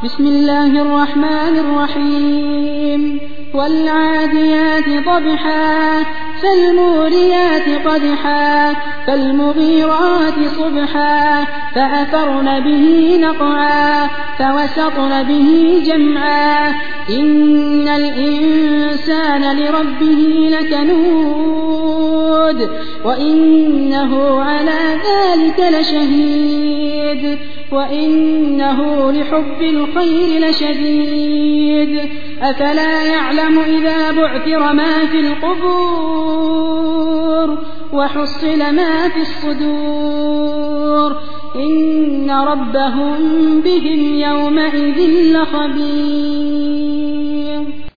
بسم الله الرحمن الرحيم والعاديات ضبحا فالموريات قدحا فالمغيرات صبحا فأثرن به نقعا فوسطن به جمعا إن الإنسان لربه لكنود وإنه على ذلك لشهيد وإنه لحب الخير لشديد أفلا يعلم إذا بعثر ما في القبور وحصل ما في الصدور إن ربهم بهم يومئذ لخبير.